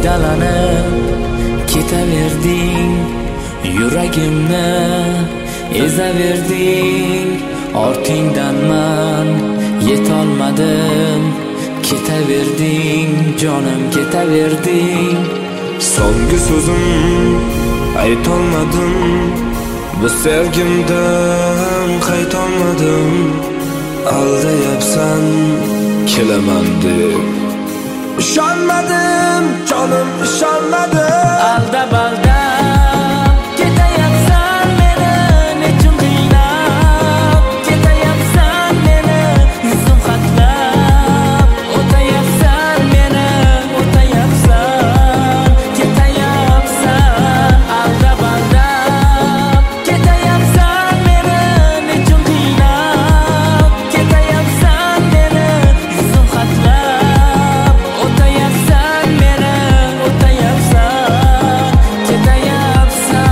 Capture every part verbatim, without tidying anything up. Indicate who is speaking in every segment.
Speaker 1: foydalanib ketaverding, yuragimni ezaverding. Ortingdan man yetolmadim, ketaverding jonim, ketaverding.
Speaker 2: So'nggi so'zim aytolmadim, bu sevgimdan qaytolmadim. Aldayapsan kelaman deb ishonmadim, jonim ishonmadim.
Speaker 1: Aldab aldab ketayapsan meni, nechun qiynab ketayapsan meni, yuzim xatlab o'tayapsan meni, o'tayapsan, ketayapsan. Aldab aldab ketayapsan meni, nechun qiynab ketayapsan meni, yuzim xatlab o'tayapsan meni, o'tayapsan, ketayapsan.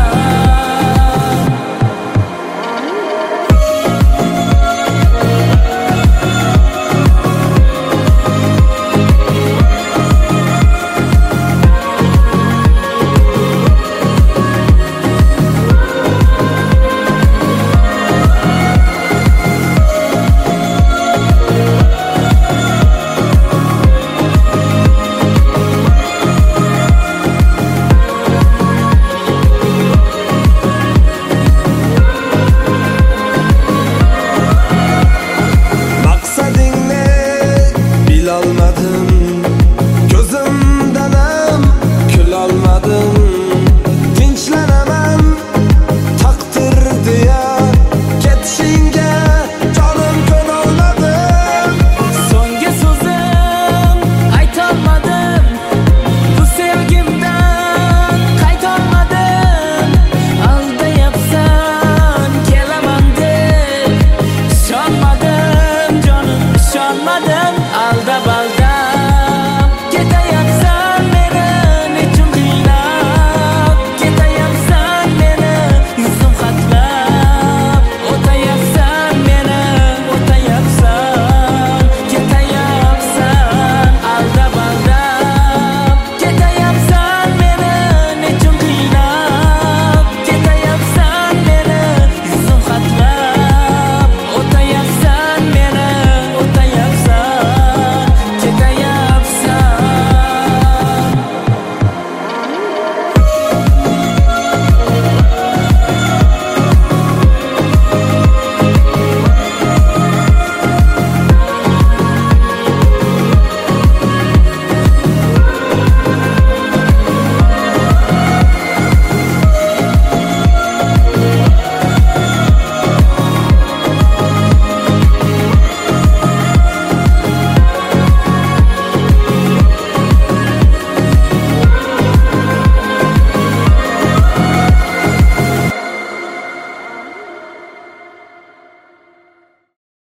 Speaker 2: Maqsadingni bilolmadim, ko'zimdanam kulolmadim. Tinchlanaman taqdir deya ketishingga jonim ko'nolmadim.
Speaker 1: So'nggi so'zim aytolmadim, bu sevgimdan qaytolmadim. Aldayapsan kelaman deb ishonmadim jonim, ishonmadim. Aldab aldab